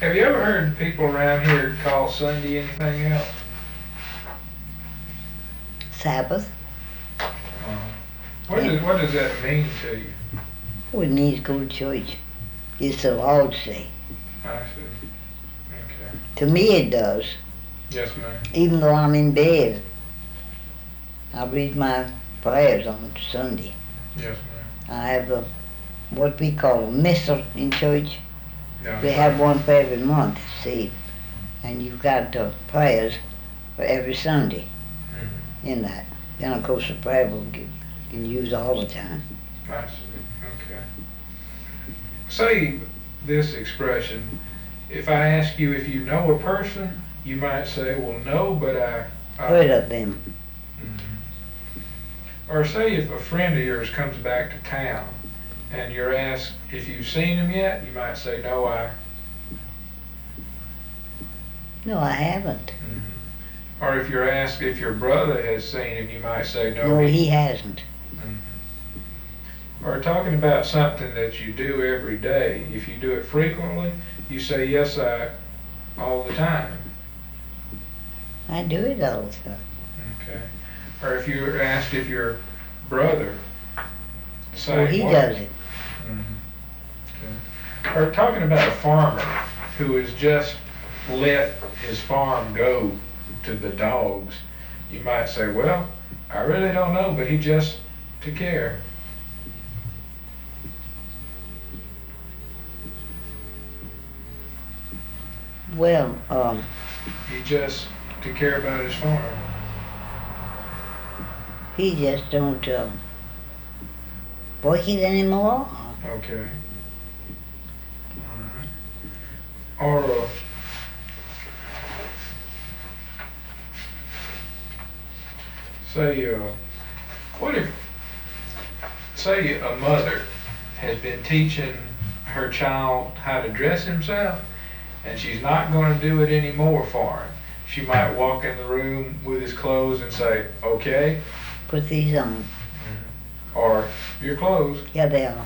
Have you ever heard people around here call Sunday anything else? Sabbath. What does that mean to you? We need to go to church. It's the Lord's Day. I see. Okay. To me it does. Yes, ma'am. Even though I'm in bed, I read my prayers on Sunday. Yes, I have what we call a missal in church. ma'am. We have one for every month, see, and you've got prayers for every Sunday in that. Then of course the prayer book you can use all the time. I see. Okay. Say this expression. If I ask you if you know a person, you might say, well, no, but I Heard of them. Or say if a friend of yours comes back to town and you're asked if you've seen him yet, you might say, no, No, I haven't. Or if you're asked if your brother has seen him, you might say, no, No, he hasn't. Or talking about something that you do every day, if you do it frequently, you say, yes, all the time. I do it all the time. Okay. Or if you're asked if your brother, Well, he does it. Okay. Or talking about a farmer who has just let his farm go to the dogs, you might say, well, I really don't know, but he just took care. Well, He just took care about his farm. he just don't work it anymore. Okay. All right. Or say, what if, say a mother has been teaching her child how to dress himself, and she's not going to do it anymore for him. She might walk in the room with his clothes and say, okay, Put these on. or your clothes. Yeah, they are.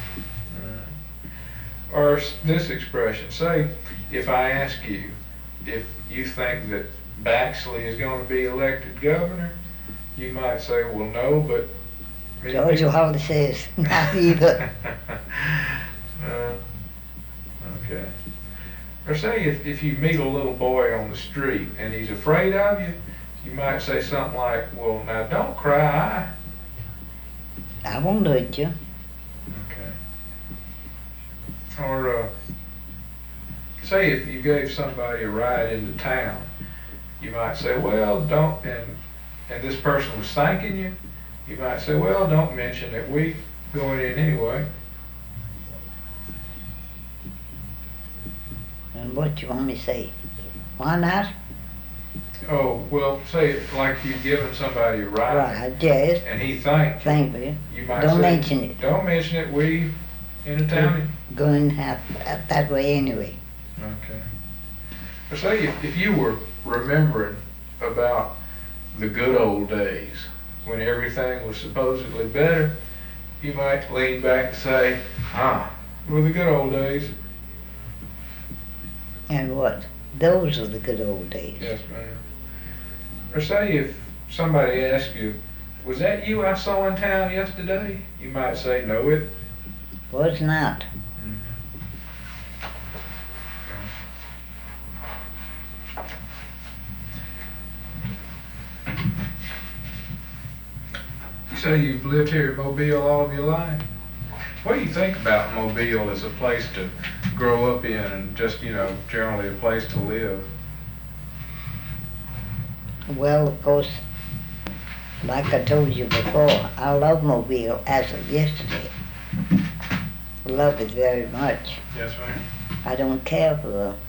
Or this expression, say, if I ask you if you think that Baxley is going to be elected governor, you might say, well, no, but... George Howard says, not either. Okay. Or say if you meet a little boy on the street and he's afraid of you, you might say something like, well, now don't cry. I won't hurt you. Okay. Or say if you gave somebody a ride into town, you might say, well, don't, and this person was thanking you, you might say, well, don't mention it. We going in anyway. And what you want me to say? Why not? Oh, well, say like you've given somebody a ride, Right, yes. and he thanked you. Thank you. You might Don't say, mention it. Don't mention it. We in the town. Going that way anyway. Okay. Or say if you were remembering about the good old days when everything was supposedly better, you might lean back and say, were the good old days. And what? Those are the good old days. Yes, ma'am. Or say if somebody asked you, was that you I saw in town yesterday? You might say, no, it. Was not. You say you've lived here in Mobile all of your life. What do you think about Mobile as a place to grow up in and just, generally a place to live? Well, of course, like I told you before, I love Mobile as of yesterday. Love it very much. Yes, ma'am. I don't care for